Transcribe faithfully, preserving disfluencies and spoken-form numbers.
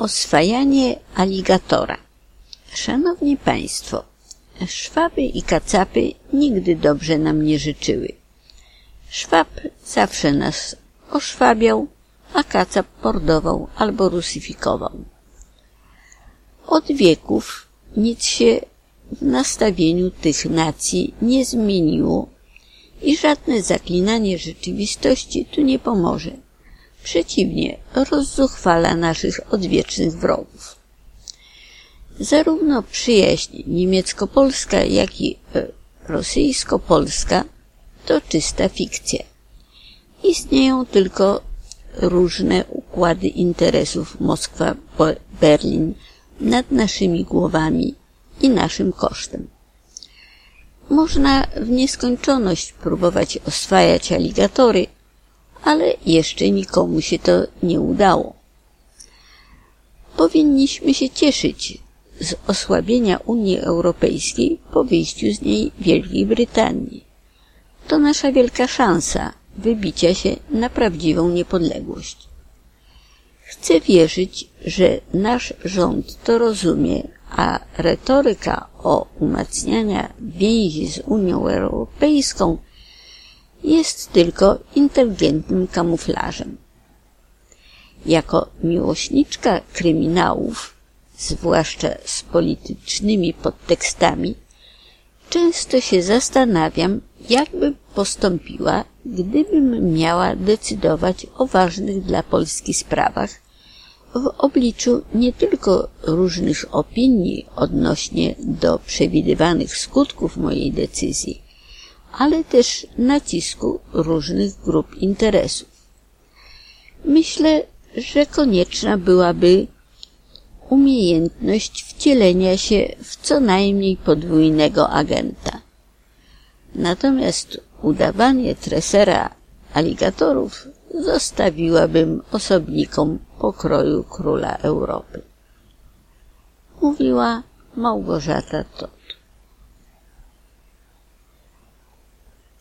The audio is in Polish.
Oswajanie aligatora. Szanowni Państwo, szwaby i kacapy nigdy dobrze nam nie życzyły. Szwab zawsze nas oszwabiał, a kacap mordował albo rusyfikował. Od wieków nic się w nastawieniu tych nacji nie zmieniło i żadne zaklinanie rzeczywistości tu nie pomoże. Przeciwnie, rozzuchwala naszych odwiecznych wrogów. Zarówno przyjaźń niemiecko-polska, jak i rosyjsko-polska to czysta fikcja. Istnieją tylko różne układy interesów Moskwa-Berlin nad naszymi głowami i naszym kosztem. Można w nieskończoność próbować oswajać aligatory, ale jeszcze nikomu się to nie udało. Powinniśmy się cieszyć z osłabienia Unii Europejskiej po wyjściu z niej Wielkiej Brytanii. To nasza wielka szansa wybicia się na prawdziwą niepodległość. Chcę wierzyć, że nasz rząd to rozumie, a retoryka o umacnianiu więzi z Unią Europejską jest tylko inteligentnym kamuflażem. Jako miłośniczka kryminałów, zwłaszcza z politycznymi podtekstami, często się zastanawiam, jakby postąpiła, gdybym miała decydować o ważnych dla Polski sprawach w obliczu nie tylko różnych opinii odnośnie do przewidywanych skutków mojej decyzji, ale też nacisku różnych grup interesów. Myślę, że konieczna byłaby umiejętność wcielenia się w co najmniej podwójnego agenta. Natomiast udawanie tresera aligatorów zostawiłabym osobnikom pokroju króla Europy. Mówiła Małgorzata Todt.